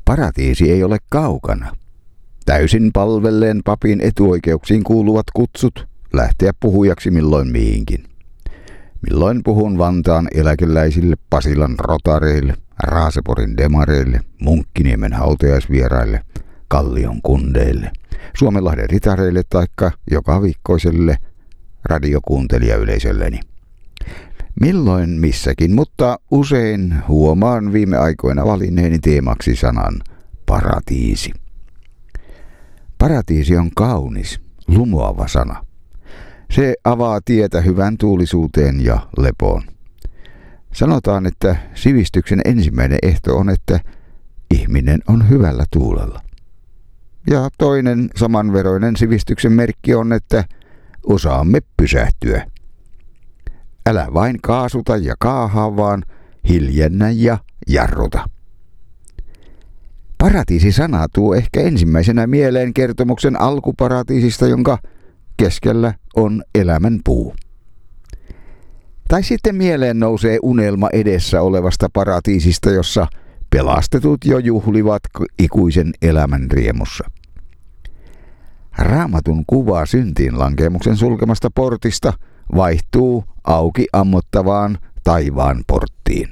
Paratiisi ei ole kaukana. Täysin palvelleen papin etuoikeuksiin kuuluvat kutsut lähteä puhujaksi milloin mihinkin. Milloin puhun Vantaan eläkeläisille, Pasilan rotareille, Raaseporin demareille, Munkkiniemen hautajaisvieraille, Kallion kundeille, Suomenlahden ritareille taikka joka viikkoiselle radiokuuntelijayleisölleni. Milloin missäkin, mutta usein huomaan viime aikoina valinneeni teemaksi sanan paratiisi. Paratiisi on kaunis, lumoava sana. Se avaa tietä hyvän tuulisuuteen ja lepoon. Sanotaan, että sivistyksen ensimmäinen ehto on, että ihminen on hyvällä tuulella. Ja toinen samanveroinen sivistyksen merkki on, että osaamme pysähtyä. Älä vain kaasuta ja kaahaa, vaan hiljennä ja jarruta. Paratiisi-sana tuo ehkä ensimmäisenä mieleen kertomuksen alkuparatiisista, jonka keskellä on elämän puu. Tai sitten mieleen nousee unelma edessä olevasta paratiisista, jossa pelastetut jo juhlivat ikuisen elämän riemussa. Raamatun kuva syntiinlankeemuksen sulkemasta portista vaihtuu auki ammottavaan taivaan porttiin.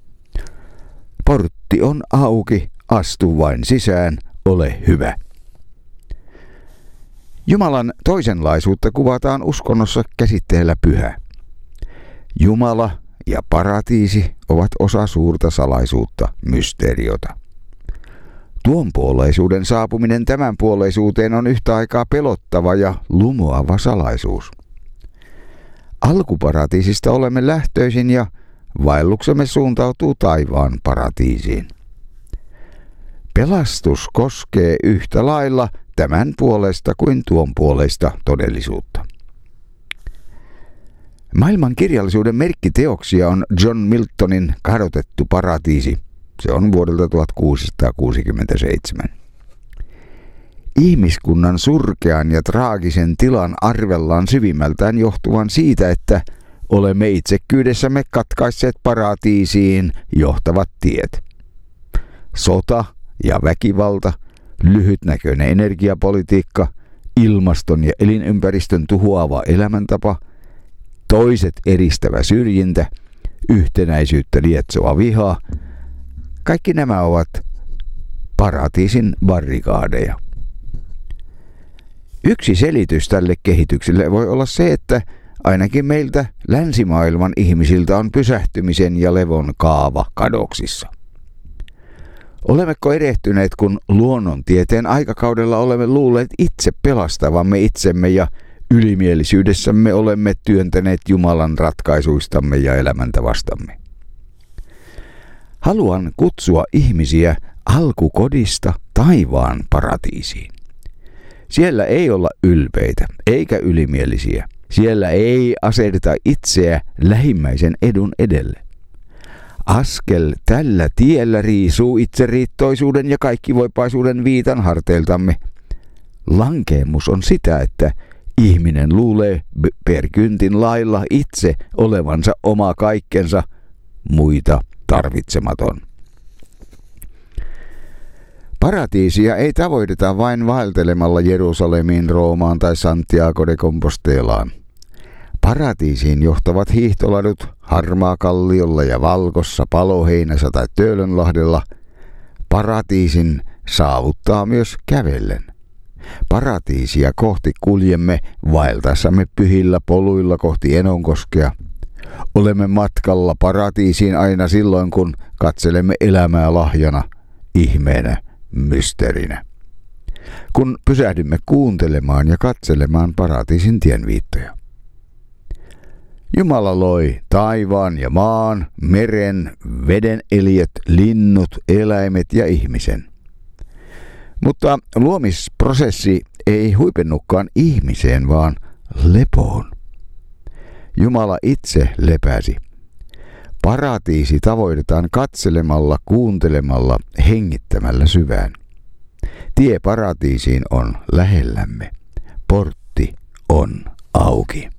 Portti on auki, astu vain sisään, ole hyvä. Jumalan toisenlaisuutta kuvataan uskonnossa käsitteellä pyhä. Jumala ja paratiisi ovat osa suurta salaisuutta, mysteeriota. Tuonpuoleisuuden saapuminen tämänpuoleisuuteen on yhtä aikaa pelottava ja lumoava salaisuus. Alkuparatiisista olemme lähtöisin ja vaelluksemme suuntautuu taivaan paratiisiin. Pelastus koskee yhtä lailla tämän puolesta kuin tuon puolesta todellisuutta. Maailman kirjallisuuden merkkiteoksia on John Miltonin Kadotettu paratiisi. Se on vuodelta 1667. Ihmiskunnan surkean ja traagisen tilan arvellaan syvimmältään johtuvan siitä, että olemme itsekkyydessämme katkaisseet paratiisiin johtavat tiet. Sota ja väkivalta, lyhytnäköinen energiapolitiikka, ilmaston ja elinympäristön tuhoava elämäntapa, toiset eristävä syrjintä, yhtenäisyyttä lietsova viha, kaikki nämä ovat paratiisin barrikaadeja. Yksi selitys tälle kehitykselle voi olla se, että ainakin meiltä länsimaailman ihmisiltä on pysähtymisen ja levon kaava kadoksissa. Olemmeko erehtyneet, kun luonnontieteen aikakaudella olemme luulleet itse pelastavamme itsemme ja ylimielisyydessämme olemme työntäneet Jumalan ratkaisuistamme ja elämäntavastamme? Haluan kutsua ihmisiä alkukodista taivaan paratiisiin. Siellä ei olla ylpeitä eikä ylimielisiä. Siellä ei aseteta itseä lähimmäisen edun edelle. Askel tällä tiellä riisuu itseriittoisuuden ja kaikkivoipaisuuden viitan harteiltamme. Lankeemus on sitä, että ihminen luulee per kyntin lailla itse olevansa oma kaikkensa, muita tarvitsematon. Paratiisia ei tavoiteta vain vaeltelemalla Jerusalemiin, Roomaan tai Santiago de Compostelaan. Paratiisiin johtavat hiihtoladut Harmaakalliolla ja Valkossa, Paloheinässä tai Töölönlahdella. Paratiisin saavuttaa myös kävellen. Paratiisia kohti kuljemme vaeltaessamme pyhillä poluilla kohti Enonkoskea. Olemme matkalla paratiisiin aina silloin, kun katselemme elämää lahjana, ihmeenä, mysteerinä. Kun pysähdymme kuuntelemaan ja katselemaan paratiisin tienviittoja. Jumala loi taivaan ja maan, meren, veden eliöt, linnut, eläimet ja ihmisen. Mutta luomisprosessi ei huipennutkaan ihmiseen, vaan lepoon. Jumala itse lepäsi. Paratiisi tavoitetaan katselemalla, kuuntelemalla, hengittämällä syvään. Tie paratiisiin on lähellämme. Portti on auki.